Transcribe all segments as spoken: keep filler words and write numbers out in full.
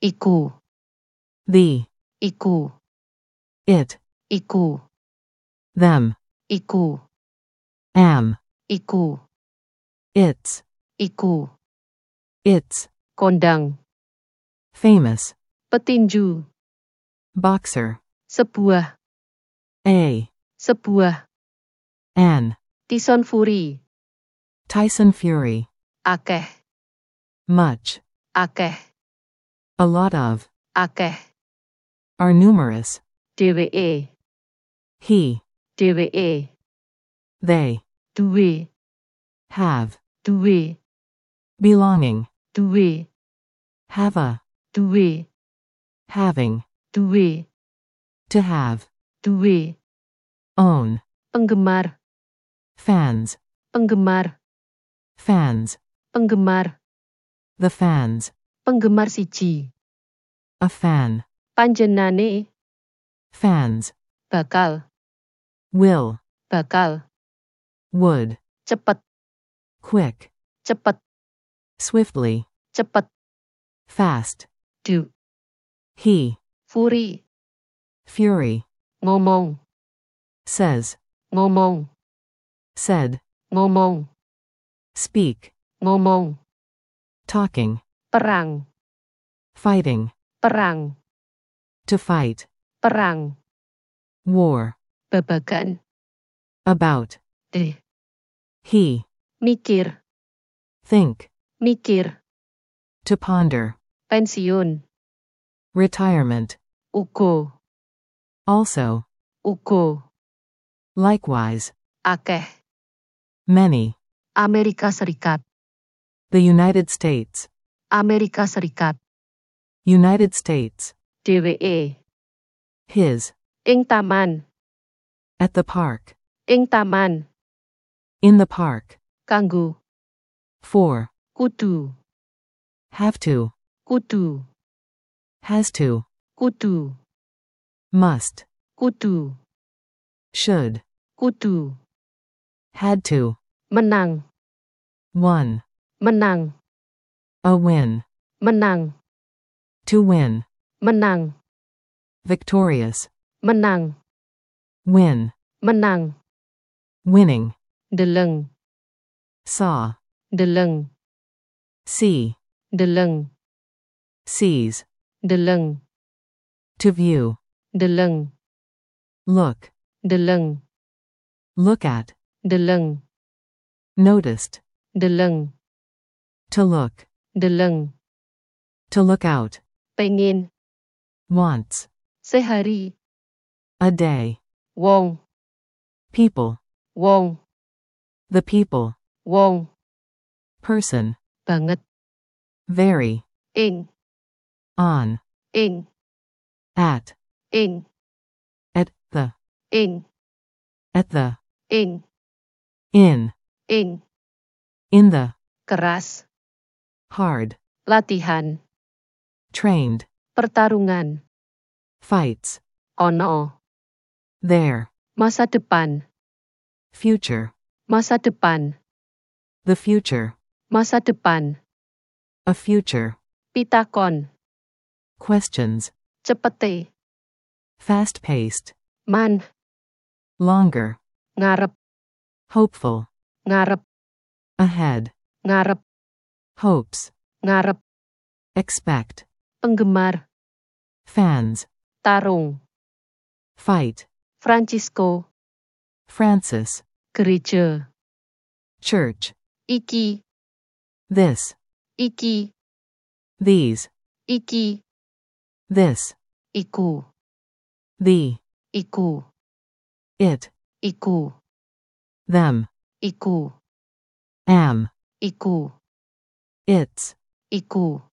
Iku. The. Iku. It. Iku. Them. Iku. Am. Iku. Its. Iku. Its. Kondang. Famous. Petinju. Boxer. Sebuah. A. Sebuah. An. Tyson Fury. Tyson Fury. Akeh. Much. Akeh. A lot of. Akeh. Are numerous. Dheweke. He. Dheweke. They. Duwe. Have. Duwe. Belonging. Duwe. Have a. Duwe. Having. Duwe. To have. Duwe. Own. Penggemar. Fans. Penggemar. Fans. Penggemar. The fans. Penggemar siji. A fan. Panjenenane. Fans. Bakal. Will. Bakal. Would. Cepet. Quick. Cepet. Swiftly. Cepet. Fast. Do. He. Fury. Fury. Ngomong. Says. Ngomong. Said. Ngomong. Speak. Ngomong. Talking. Perang. Fighting. Perang. To fight. Perang. War. Babagan. About. De. He. Mikir. Think. Mikir. To ponder. Pensiun. Retirement. Ugo. Also. Ugo. Likewise. Akeh. Many. Amerika Serikat. The United States. Amerika Serikat. United States. Dheweke. His. Ing taman. At the park. Ing taman. In the park. Kanggo. For. Kudu. Have to. Kudu. Has to. Kudu. Must. Kudu. Should. Kudu. Had to. Menang. Won. Menang. A win. Menang. To win. Menang. Victorious. Menang. Win. Menang. Winning. Deleng. Saw. Deleng. See. Deleng. Sees. Deleng. To view. Deleng. Look. Deleng. Look at. Deleng. Noticed. Deleng. To look. Deleng. To look out. Pengin. Wants. Sehari. A day. Wong. People. Wong. The people. Wong. Person. Banget. Very. Ing. On. Ing. At. Ing. At the. Ing. At the. Ing. In. Ing. In the. Keras. Hard. Latihan. Trained. Pertarungan. Fights. Ono. There. Masa depan. Future. Masa depan. The future. Masa depan. A future. Pitakon. Questions. Cepete. Fast paced. Man. Longer. Ngarep. Hopeful. Ngarep. Ahead. Ngarep. Hopes. Ngarep. Expect. Penggemar. Fans. Tarung. Fight. Francisco. Francis. Gereja. Church. Iki. This. Iki. These. Iki. This. Iku. The. Iku. It. Iku. Them. Iku. Am. Iku. It's. Iku.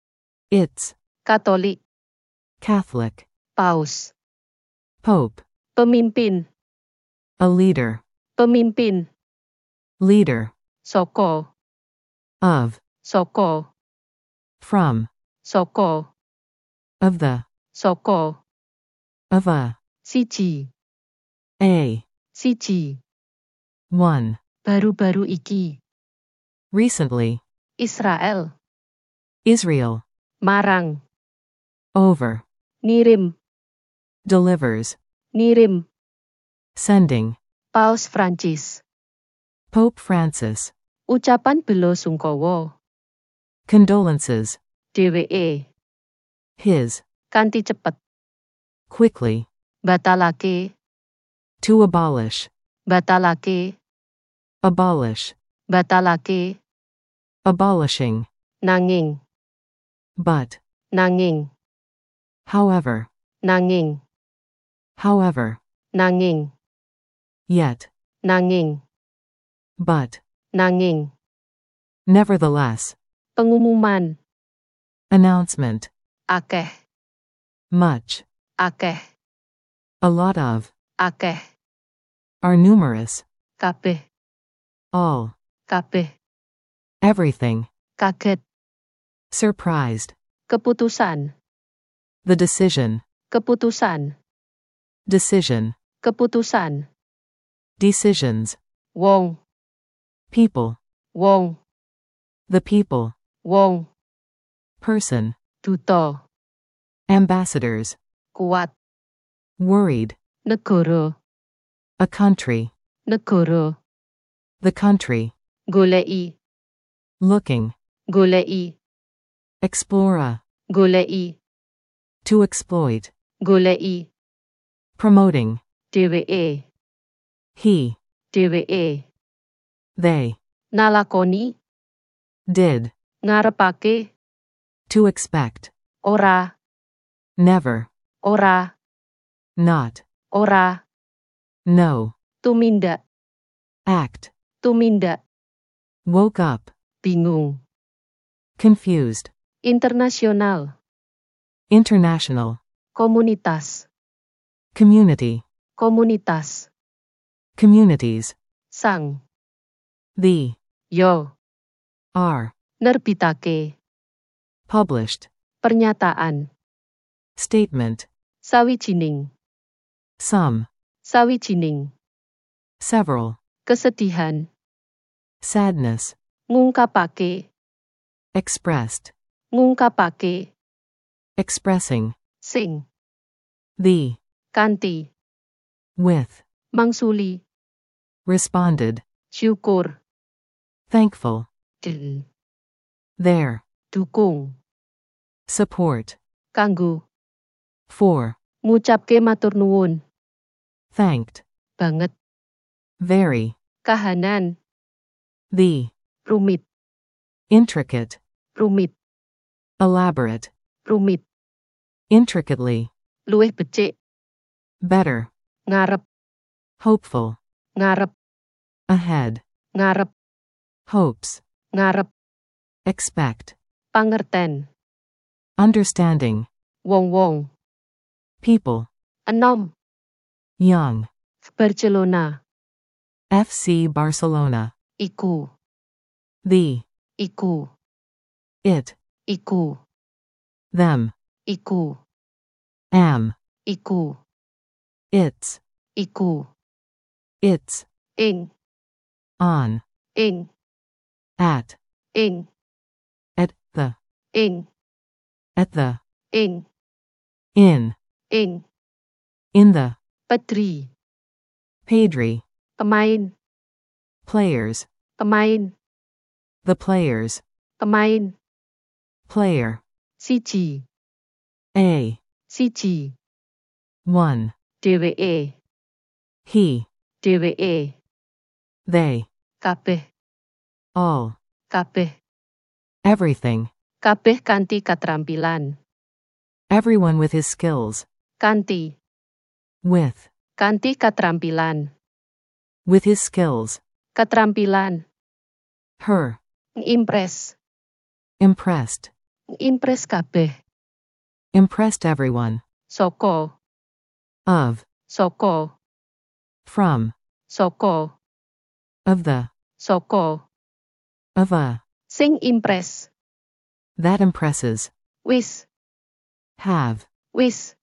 It's. Katolik. Catholic. Paus. Pope. Pemimpin. A leader. Pemimpin. Leader. Soko. Of. Soko. From. Soko. Of the. Soko. Of a. Siji. A. Siji. One. Baru-baru iki. Recently. Israel. Israel. Marang. over, Ngirim. delivers, Ngirim. sending, Paus Prancis. Pope Francis, Ucapan bela sungkawa. condolences, Dheweke. his, Kanthi cepet. quickly, Batalake. to abolish, Batalake. abolish, Batalake. abolishing, Nanging. but, Nanging. however, Nanging. however, Nanging. yet, Nanging. but, Nanging. nevertheless, Pengumuman. announcement, Akeh. much, Akeh. a lot of, Akeh. are numerous, Kabeh. all, Kabeh. everything, Kaget. surprised, Keputusan. the decision, Keputusan. decision, Keputusan. decisions, Wong. people, Wong. the people, Wong. person, Duta. ambassadors, Kuat. worried, Negara. a country, Negara. the country, Goleki. looking, Goleki. explora, Goleki. to exploit, Goleki. promoting, Dheweke. he, Dheweke. they, Nalakoni. did, Ngarepake. to expect, Ora. never, Ora. not, Ora. no, Tumindak. act, Tumindak. woke up, Bingung. confused, Internasional. international, Komunitas. community, Komunitas. communities, Sang. the, Yo. are, Nerbitake. published, Pernyataan. statement, Sawijining. some, Sawijining. several, Kesedihan. sadness, Ngungkapake. expressed, Ngungkapake. expressing, Sing. the, Kanthi. with, Mangsuli. responded, Syukur. thankful, Del. there, Dukung. support, Kanggo. for, Ngucapke matur nuwun. thanked, Banget. very, Kahanan. the, Rumit. intricate, Rumit. elaborate, Rumit. intricately, Luwih becik. better, Ngarep. hopeful, Ngarep. ahead, Ngarep. hopes, Ngarep. expect, Pangerten. understanding, Wong-wong. people, Enom. young, Barcelona. F C Barcelona, Iku. the, Iku. it, Iku. them, Iku. am, Iku. its, Iku. its, Ing. on, Ing. at, Ing. at the, Ing. at the, Ing. in, Ing. in the, Pedri. Pedri, Pemain. players, Pemain. the players, Pemain. player, Siji. a, Siji. one, Dheweke. he, Dheweke. they, Kabeh. all, Kabeh. everything, Kabeh kanthi katrampilan. everyone with his skills, Kanthi. with, Kanthi katrampilan. with his skills, Katrampilan. her, Ngimpress. impressed, Ngimpress kabeh. impressed everyone, Saka. of, Saka. from, Saka. of the, Saka. of a, Sing impress. that impresses, Wis. have, Wis.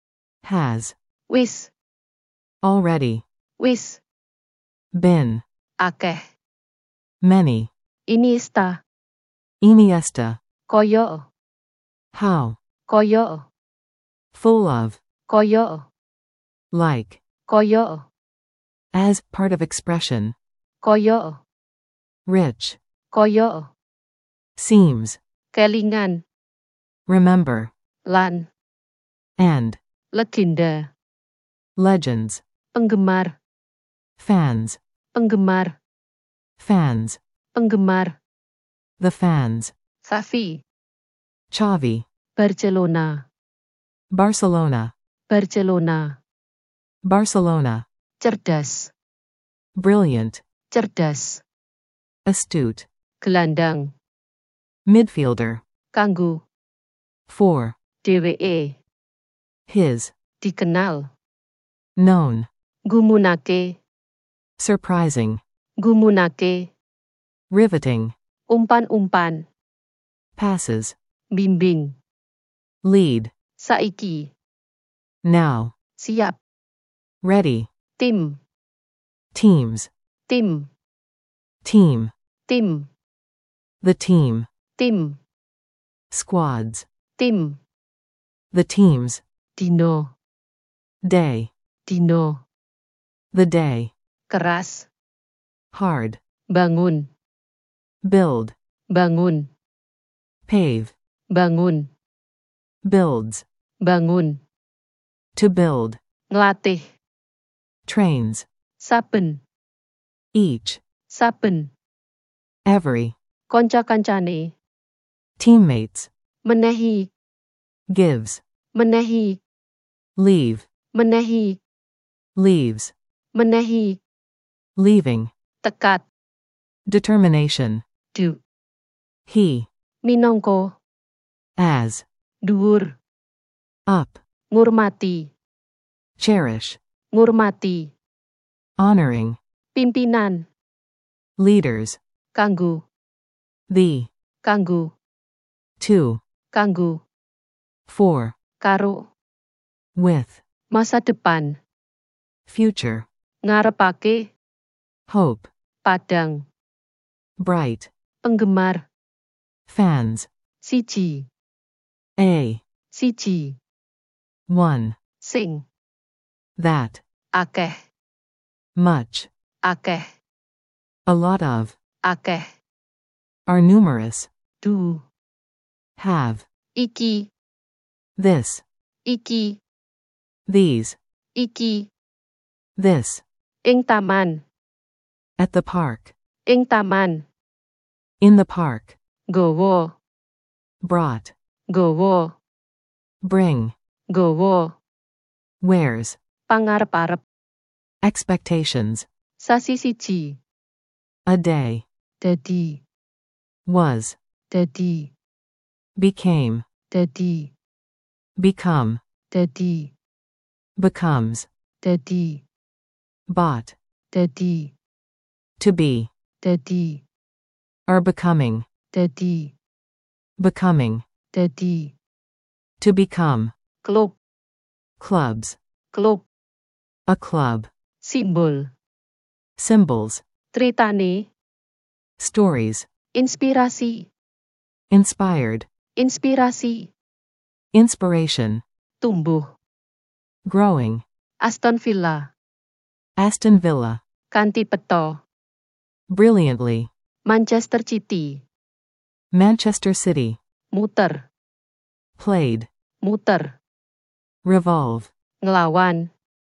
has, Wis. already, Wis. been, Akeh. many, Iniesta. Iniesta, Kaya. how, Kaya. full of, Koyo. like, Koyo. as, part of expression, Koyo. rich, Koyo. seems, Kelingan. remember, Lan. and, Legenda. legends, Penggemar. fans, Penggemar. fans, Penggemar. the fans, Xavi. Xavi, Barcelona. Barcelona, Barcelona. Barcelona, Cerdas. brilliant, Cerdas. astute, Gelandang. midfielder, Kanggo. for, Dheweke. his, Dikenal. known, Gumunake. surprising, Gumunake. riveting, Umpan-umpan. passes, Bimbing. lead, Saiki. now, Siap. ready, Tim. teams, Tim. team, Tim. the team, Tim. squads, Tim. the teams, Dino. day, Dino. the day, Keras. hard, Bangun. build, Bangun. pave, Bangun. builds, Bangun. to build, Nglatih. trains, Saben. each, Saben. every, Konca-kancane. teammates, Menehi. gives, Menehi. leave, Menehi. leaves, Menehi. leaving, Tekat. determination, Du. he, Minangka. as, Dhuwur. up, Ngurmati. cherish, Ngurmati. honoring, Pimpinan. leaders, Kanggo. the, Kanggo. to, Kanggo. for, Karo. with, Masa depan. future, Ngarepake. hope, Padang. bright, Penggemar. fans, Siji. a, Siji. one, Sing. that, Akeh. much, Akeh. a lot of, Akeh. are numerous, Du. have, Iki. this, Iki. these, Iki. this, Ing taman. at the park, Ing taman. in the park, Gowo. brought, Gowo. bring, Gowo. wears, Pangarep-arep. expectations, Sasi siji. a day, Dadi. was, Dadi. became, Dadi. become, Dadi. becomes, Dadi. bought, Dadi. to be, Dadi. are becoming, Dadi. becoming, Dadi. to become, Klub. clubs, Klub. a club, Simbol. symbols, Tritane. stories, Inspirasi. inspired, Inspirasi. inspiration, Tumbuh. growing, Aston Villa. Aston Villa, Kanthi peta. brilliantly, Manchester City. Manchester City, Muter. played, Muter. revolve, Nglawan.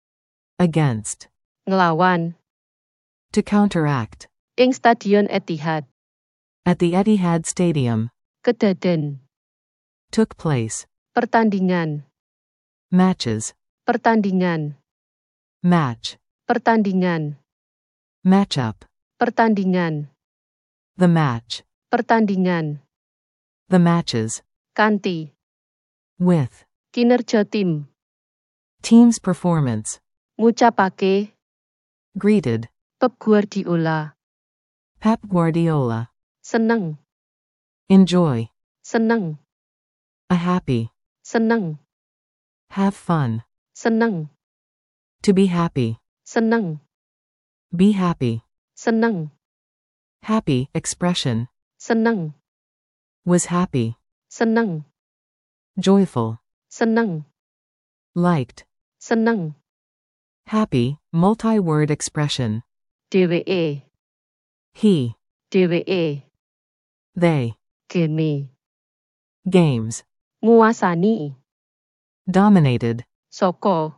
against, Nglawan. to counteract, Ing Stadion Etihad. at the Etihad Stadium, Kedaden. took place, Pertandingan. matches, Pertandingan. match, Pertandingan. matchup, Pertandingan. the match, Pertandingan. the matches, Kanthi. with, Kinerja tim. team's performance, Ngucapake. greeted, Pep Guardiola. Pep Guardiola, Seneng. enjoy, Seneng. a happy, Seneng. have fun, Seneng. to be happy, Seneng. be happy, Seneng. happy, expression, Seneng. was happy, Seneng. joyful, Seneng. liked, seneng, happy, multi-word expression. dheweke, He, dheweke, they, gene, games, nguwasani, dominated, saka,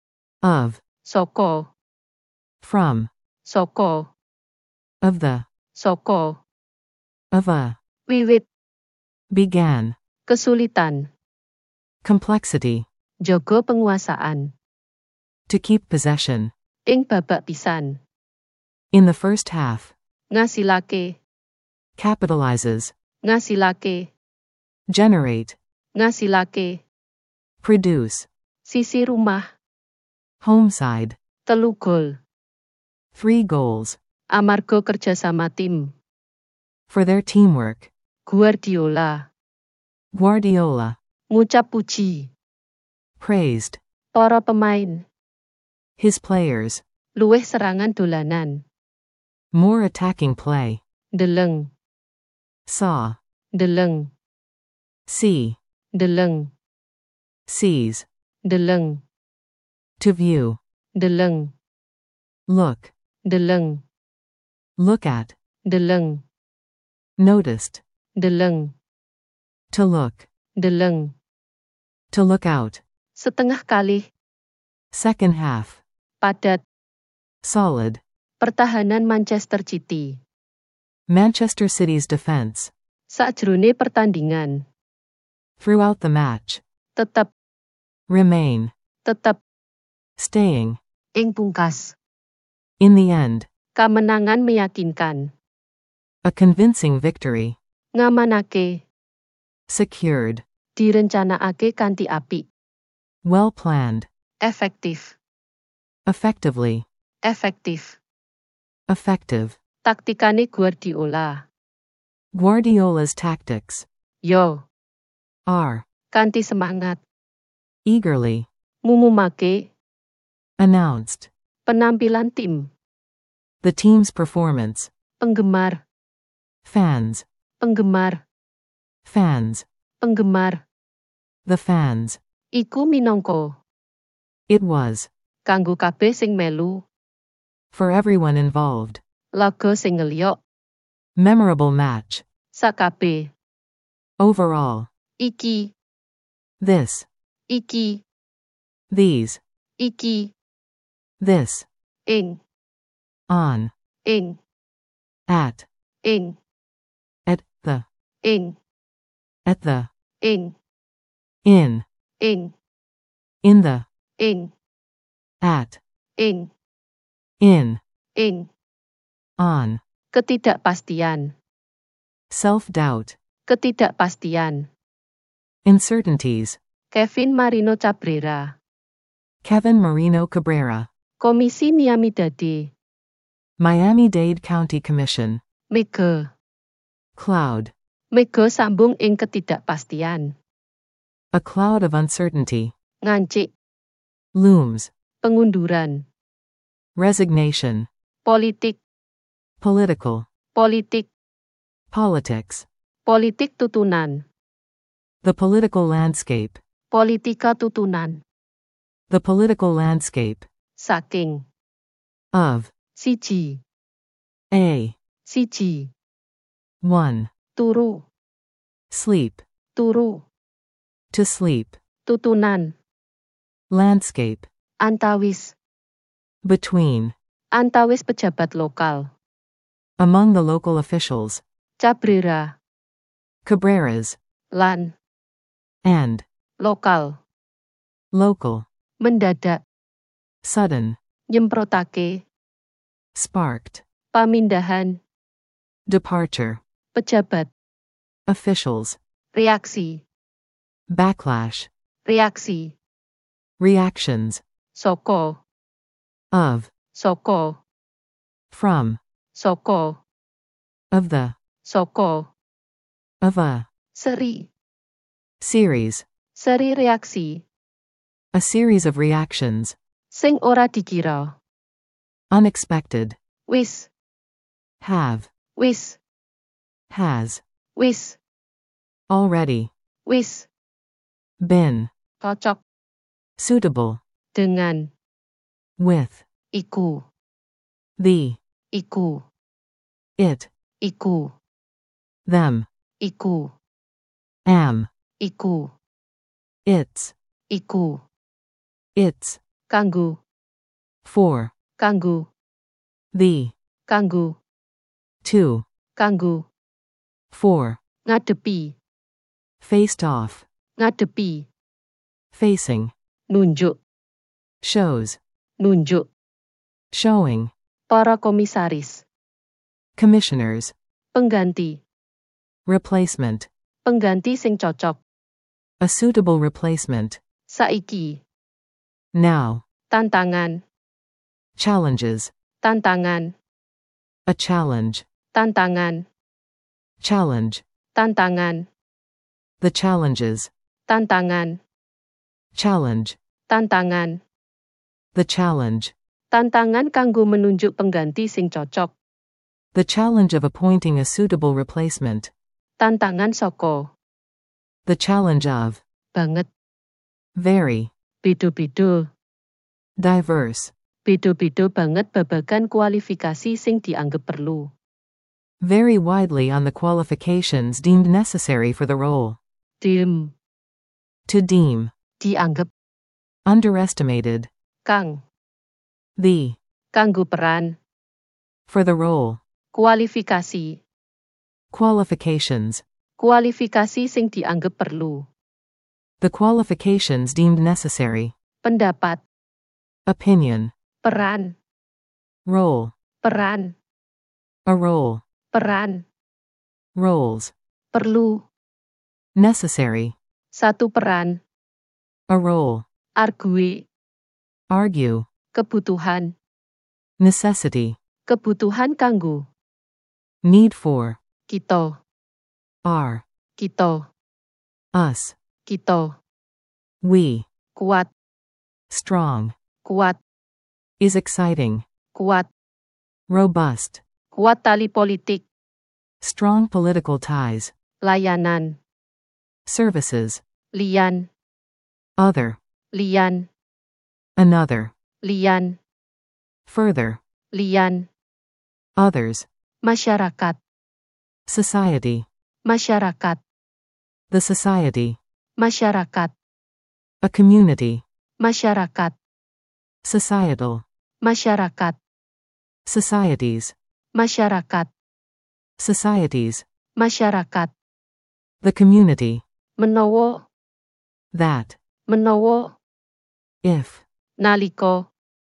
of, saka, from, saka, of the, saka, of a, wiwit, began, kesulitan, complexity, jaga penguasaan, to keep possession. ing babak pisan, In the first half, ngasilake, capitalizes, ngasilake, generate, ngasilake, produce, sisi rumah, homeside, telu gol, three goals, amarga kerjasama tim, for their teamwork. Guardiola, Guardiola, ngucap puji, praised, para pemain, his players, luwih serangan dolanan, more attacking play, deleng, saw, deleng, see, deleng, sees, deleng, to view, deleng, look, deleng, look at, deleng, noticed, deleng, to look, deleng, to look out, setengah kalih, second half, padat, solid, pertahanan Manchester City, Manchester City's defense, sakjroné pertandingan, throughout the match, tetep, remain, tetep, staying, ing pungkas, in the end, kamenangan meyakinkan, a convincing victory, ngamanake, secured, direncanakake kanthi apik, well planned, efektif, effectively, efektif, effective, taktikane Guardiola, Guardiola's tactics, yo, are, kanthi semangat, eagerly, ngumumake, announced, penampilan tim, the team's performance, penggemar, fans, penggemar, fans, penggemar, the fans, iku minangka, it was, kanggo kabeh sing melu, for everyone involved, laga sing ngelyok, memorable match, sakabeh, overall, iki, this, iki, these, iki, this, ing, on, ing, at, ing, at, the, ing, at the, ing, in, ing, in the, ing, at, ing, in, ing, on, ketidakpastian, self-doubt, ketidakpastian, uncertainties, Kevin Marino Cabrera, Kevin Marino Cabrera, Komisi Miami-Dade, Miami-Dade County Commission, mega, cloud, mega sambung ing ketidakpastian, a cloud of uncertainty, ngancik, looms, pengunduran, resignation, politik, political, politik, politics, politik tutunan, the political landscape, politika tutunan, the political landscape, saking, of, siji, a, siji, one, turu, sleep, turu, to sleep, tutunan, landscape, antawis, between, antawis pejabat lokal, among the local officials, Cabrera, Cabrera's, lan, and, lokal, local, mendadak, sudden, nyemprotake, sparked, pamindahan, departure, pejabat, officials, reaksi, backlash, reaksi, reactions, soko, of, soko, from, soko, of the, soko, of a, seri, series, seri reaksi, a series of reactions, sing ora dikira, unexpected, wis, have, wis, has, wis, already, wis, been, cocok, suitable, dengan, with, iku, the, iku, it, iku, them, iku, am, iku, its, iku, its, kanggo, for, kanggo, the, kanggo, to, kanggo, for, ngadepi, faced off, ngadepi, facing, nunjuk, shows, nunjuk, showing, para komisaris, commissioners, pengganti, replacement, pengganti sing cocok, a suitable replacement, saiki, now, tantangan, challenges, tantangan, a challenge, tantangan, challenge, tantangan, the challenges, tantangan, challenge, tantangan, the challenge, tantangan kanggo menunjuk pengganti sing cocok, the challenge of appointing a suitable replacement, tantangan saka, the challenge of, banget, very, beda-beda, diverse, beda-beda banget babagan kualifikasi sing dianggep perlu, vary widely on the qualifications deemed necessary for the role, dim, to deem, dianggep, underestimated, kang, the, kanggo peran, for the role, kualifikasi, qualifications, kualifikasi sing dianggep perlu, the qualifications deemed necessary, pendapat, opinion, peran, role, peran, a role, peran, roles, perlu, necessary, satu peran, a role, argue, argue, kebutuhan, necessity, kebutuhan kanggo, need for, kita, are, kita, us, kita, we, kuat, strong, kuat, is exciting, kuat, robust, kuat tali politik, strong political ties, layanan, services, lian, other, lian, another, lian, further, lian, others, masyarakat, society, masyarakat, the society, masyarakat, a community, masyarakat, societal, masyarakat, societies, masyarakat, societies, masyarakat, the community, menawa, that, menawa, if, nalika,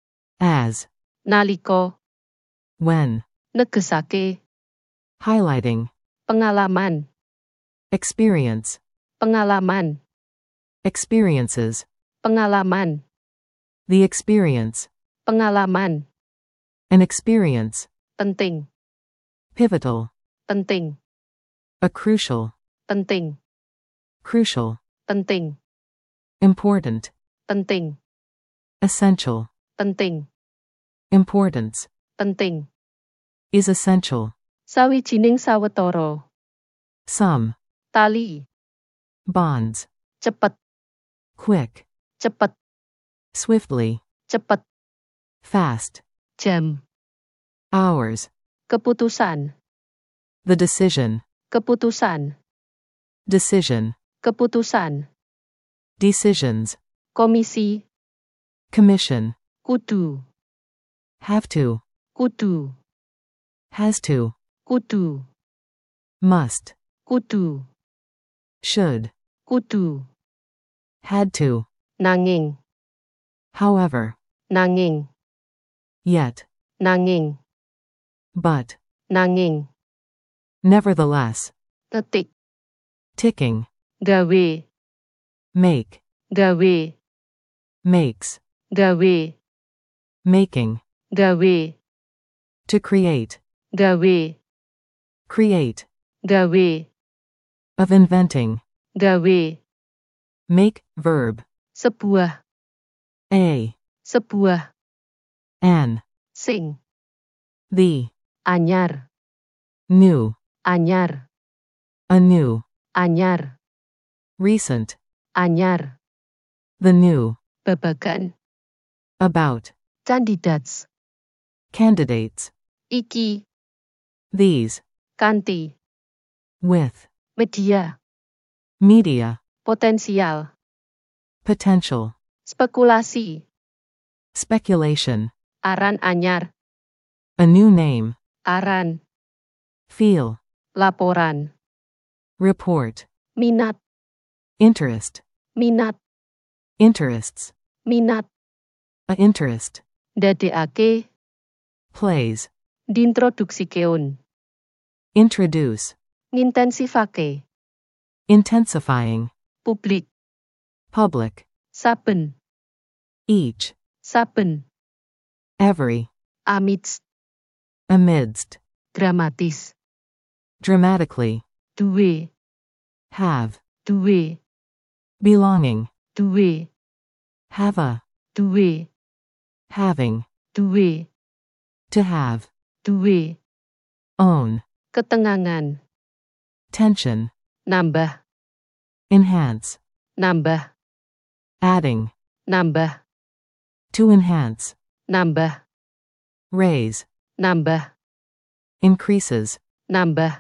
as, nalika, when, negesake, highlighting, pengalaman, experience, pengalaman, experiences, pengalaman, the experience, pengalaman, an experience, penting, pivotal, penting, a crucial, penting, crucial, penting, important, penting, essential, penting, importance, penting, is essential, sawijining sawetara, some, tali, bonds, cepet, quick, cepet, swiftly, cepet, fast, jam, hours, keputusan, the decision, keputusan, decision, keputusan, decisions, komisi, commission, kudu, have to, kudu, has to, kudu, must, kudu, should, kudu, had to, nanging, however, nanging, yet, nanging, but, nanging, nevertheless, ngetik, ticking, gawe, make, gawe, makes, gawe, making, gawe, to create, gawe, create, gawe, of inventing, gawe, make, verb, sebuah, a, sebuah, an, sing, the, anyar, new, anyar, anew, anyar, recent, anyar, the new, babagan, about, candidates, candidates, iki, these, kanti, with, media, media, potensial, potential, spekulasi, speculation, aran anyar, a new name, aran, feel, laporan, report, minat, interest, minat, interests, minat, a interest, dadekake, plays, diintrodhuksikeun, introduce, ngintensifake, intensifying, publik, public, saben, each, saben, every, amidst, amidst, dramatis, dramatically, duwe, have, duwe, belonging, duwe, have a, duwe, having, duwe, to have, duwe, own, ketengangan, tension, nambah, enhance, nambah, adding, nambah, to enhance, nambah, raise, nambah, increases, nambah,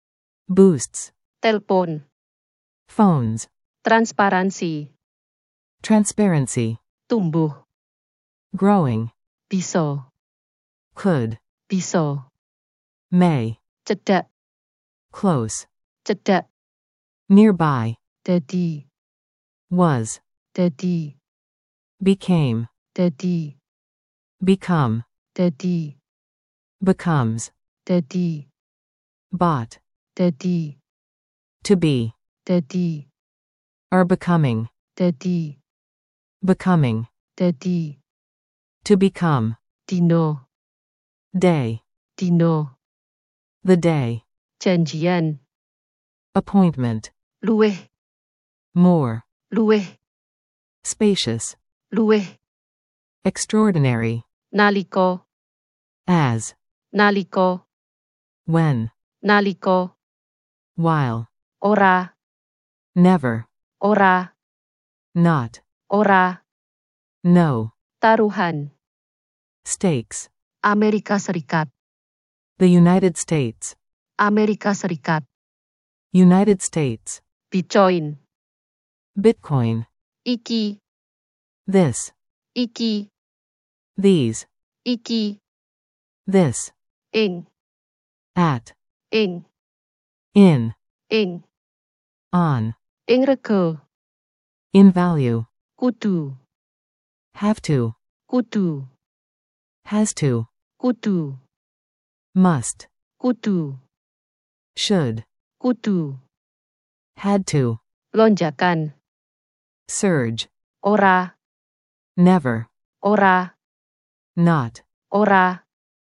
boosts, telpon, phones, transparansi, transparency, tumbuh, growing, bisa, could, bisa, may, cedak, close, cedak, nearby, dadi, was, dadi, became, dadi, become, dadi, becomes, dadi, bought, dadi, to be, dadi, are becoming, dadi, becoming, dadi, to become, dino, day, dino, the day, janjian, appointment, luweh, more, luweh, spacious, luweh, extraordinary, naliko, as, naliko, when, naliko, while, ora, never, ora, not, ora, no, taruhan, stakes, Amerika Serikat, the United States, Amerika Serikat, United States, Bitcoin, Bitcoin, iki, this, iki, these, iki, this, ing, at, ing, in, ing, on, ing rego, in value, kudu, have to, kudu, has to, kudu, must, kudu, should, kudu, had to, lonjakan, surge, ora, never, ora, not, ora,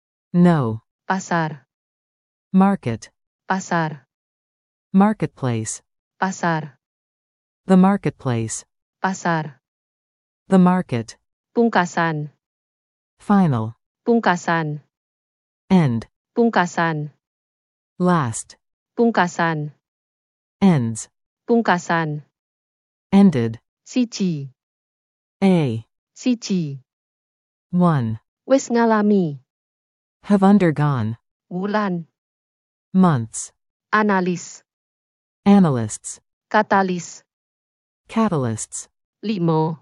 no, pasar, market, pasar, marketplace, pasar, the marketplace, pasar, the market, pungkasan, final, pungkasan, end, pungkasan, last, pungkasan, ends, pungkasan, ended, siji, a, siji, one, wis ngalami, have undergone, wulan, months, analis, analysts, katalis, catalysts, limo,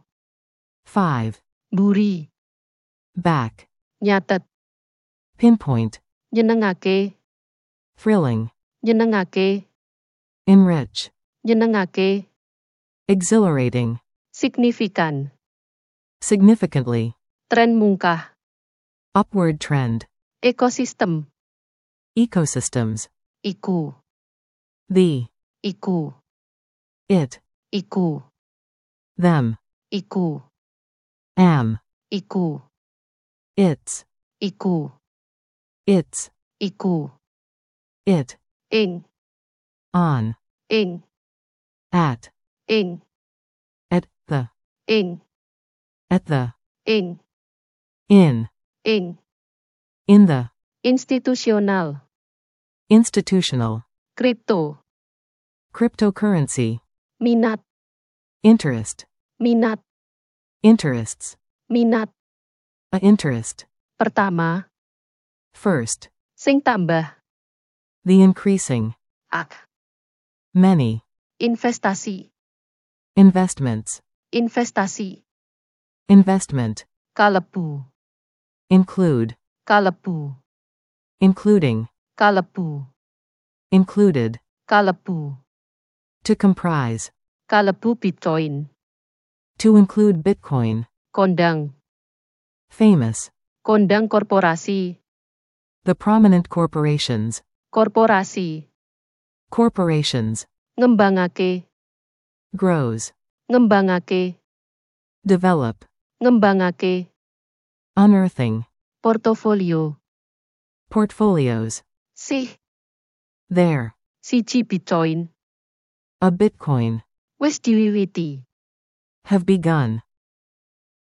five, buri, back, nyatet, pinpoint, nyenengake, thrilling, nyenengake, enrich, nyenengake, exhilarating, signifikan, significantly, tren mungkah, upward trend, ekosistem, ecosystems, iku, the, iku, it, iku, them, iku, am, iku, its, iku, its, iku, it, ing, on, ing, at, ing, at, the, ing, at the, ing, in, ing, in the, institusional, institutional, kripto, cryptocurrency, minat, interest, minat, Interests. minat, A interest. pertama, First. sing tambah, The increasing. ak, Many. investasi, Investments. investasi, Investment. kalebu, Include. kalebu, Including. kalebu, Included. kalebu, To comprise. kalebu Bitcoin, To include Bitcoin. kondang, Famous. kondang korporasi, The prominent corporations. korporasi, Corporations. ngembangake, Grows. ngembangake, Develop. ngembangake, Unearthing. portofolio, Portfolios. sih, There. siji Bitcoin, A Bitcoin. wis diwiwiti, Have begun.